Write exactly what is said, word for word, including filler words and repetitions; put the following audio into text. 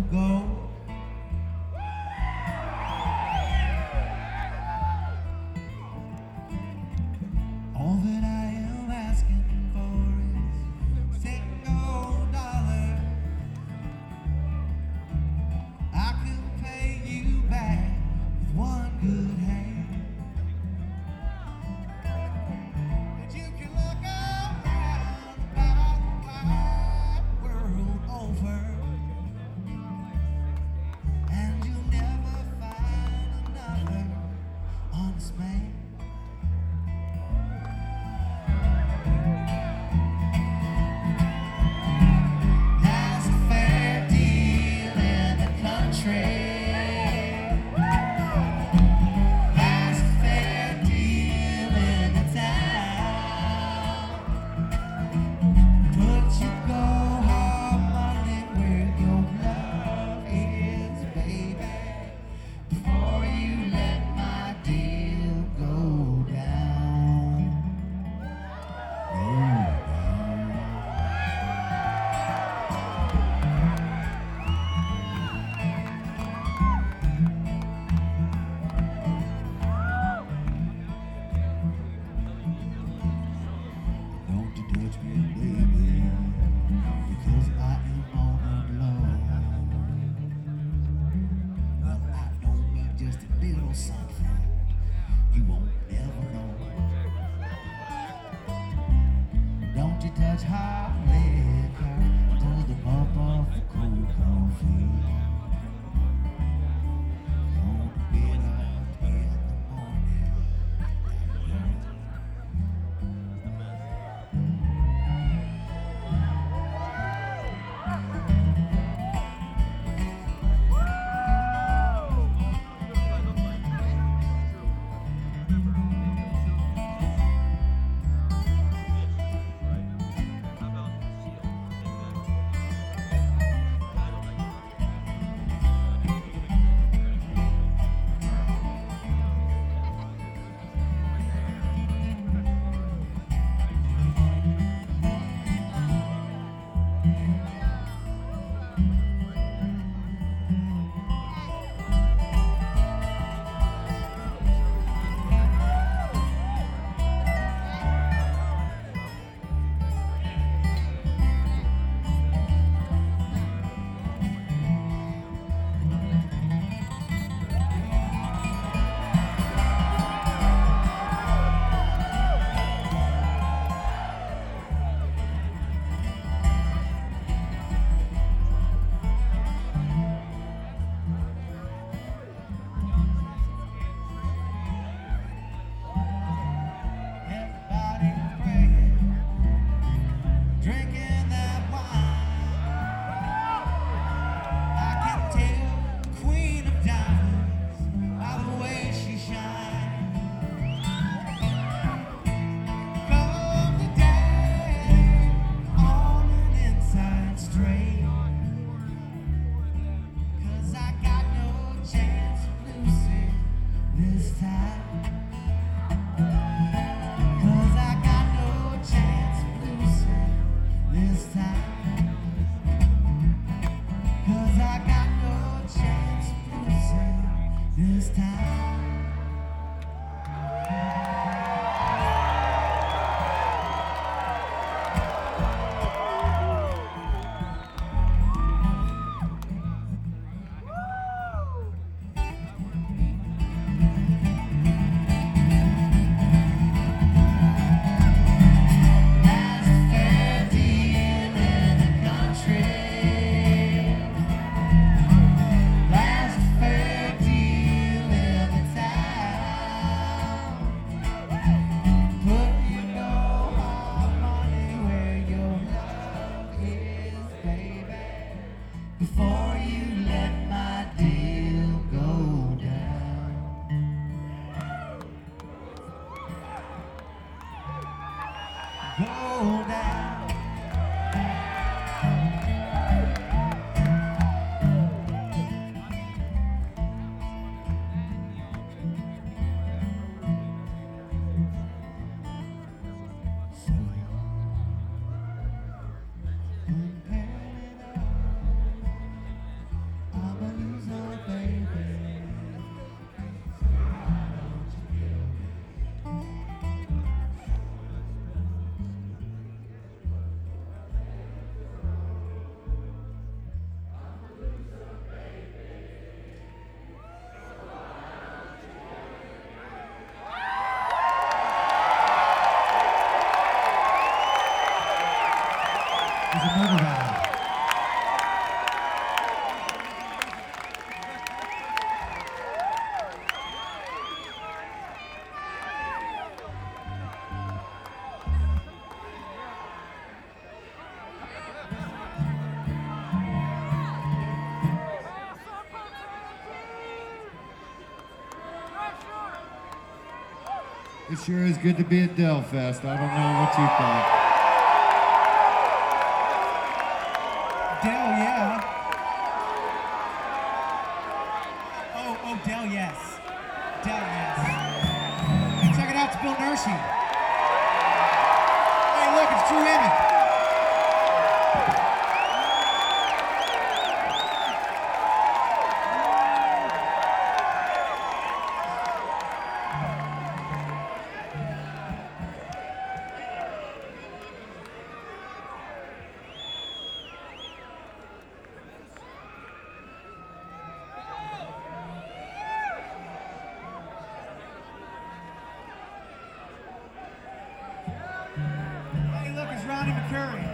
gold. All that I am asking for is a single dollar. I could pay you back with one good hand. And you can look around about the wide world over, and you'll never find another honest man. Last fair deal in the country. Last fair deal in the town. Put your go hard money where your love is, baby, before you let my deal go down. Go down. Don't you touch me, baby, because I am all alone. Well, I don't need just a little something you won't ever know. Don't you touch hot liquor to the cup of cold coffee. Don't get up in the morning. Everybody's praying, drinking that wine. I can tell the queen of diamonds by the way she shines. Come today on an inside straight, 'cause I got no chance of losing this time. Cause I got no chance of losing this time. Cause I got no chance of losing this time. Last fair deal in the country. Last fair deal in the town. Put your hard money where your love is, baby, before you let my deal go down. Go down. is a murder ballad. It sure is good to be at Dell Fest. I don't know what you thought. Dell, yeah. Oh, oh, Dell, yes. Dell, yes. Hey, check it out, it's Bill Nershi. Hey, look, it's Drew Emmett. Hey, look, it's Ronnie McCurry.